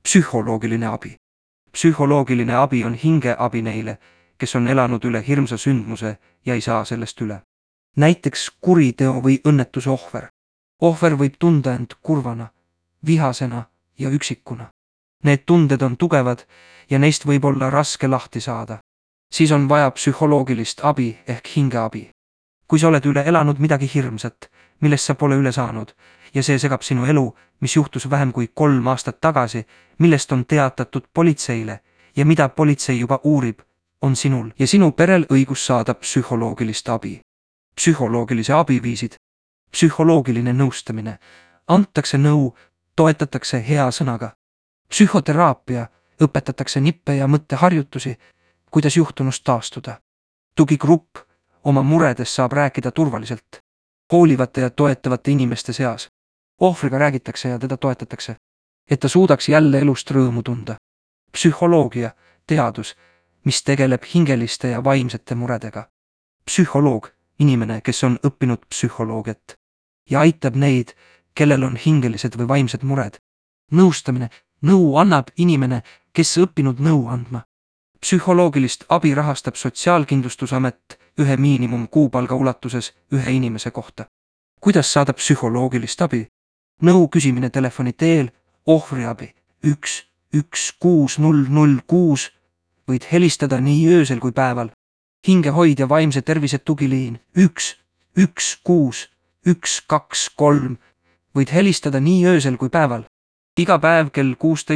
Psühholoogiline abi. Psühholoogiline abi on hingeabi neile, kes on elanud üle hirmsa sündmuse ja ei saa sellest üle. Näiteks kuriteo või õnnetuse ohver. Ohver võib tunda end kurvana, vihasena ja üksikuna. Need tunded on tugevad ja neist võib olla raske lahti saada. Siis on vaja psühholoogilist abi ehk hingeabi. Kui sa oled üle elanud midagi hirmsat, millest sa pole üle saanud, ja see segab sinu elu, mis juhtus vähem kui 3 aastat tagasi, millest on teatatud politseile ja mida politsei juba uurib, on sinul ja sinu perel õigus saada psühholoogilist abi. Psühholoogilise abi viisid. Psühholoogiline nõustamine. Antakse nõu, toetatakse hea sõnaga. Psühhoteraapia, õpetatakse nippe ja mõtteharjutusi, kuidas juhtunust taastuda. Tugigrupp, oma muredes saab rääkida turvaliselt. Hoolivate ja toetavate inimeste seas. Ohvriga räägitakse ja teda toetatakse, et ta suudaks jälle elust rõõmu tunda. Psühholoogia, teadus, mis tegeleb hingeliste ja vaimsete muredega. Psühholoog, inimene, kes on õppinud psühholoogiat ja aitab neid, kellel on hingelised või vaimsed mured. Nõustamine, nõu annab inimene, kes õppinud nõu andma. Psühholoogilist abi rahastab Sotsiaalkindlustusamet ühe miinimumkuupalga ulatuses ühe inimese kohta. Kuidas saada psühholoogilist abi? Nõu küsimine telefoni teel, ohvriabi 116 võid helistada nii öösel kui päeval. Hingehoidja vaimse tervise tugiliin 116 võid helistada nii öösel kui päeval. Iga päev kell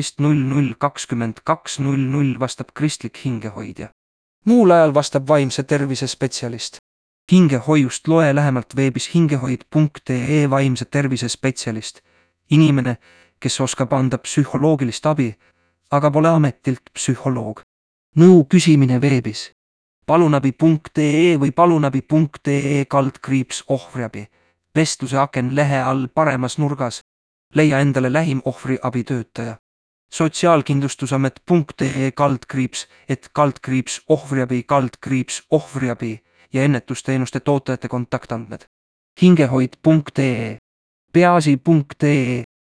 16:00–22:00 vastab kristlik hingehoidja. Muul ajal vastab vaimse tervise spetsialist. Hingehoiust loe lähemalt veebis hingehoid.ee vaimse tervise spetsialist. Inimene, kes oskab anda psühholoogilist abi, aga pole ametilt psühholoog. Nõu küsimine veebis. palunabi.ee või palunabi.ee/ohvriabi. Vestluse aken lehe all paremas nurgas. Leia endale lähim ohvriabitöötaja. Sotsiaalkindlustusamet.ee/ohvriabi/ohvriabi ja ennetusteenuste tootjate kontaktandmed. Hingehoid.ee, peaasi.ee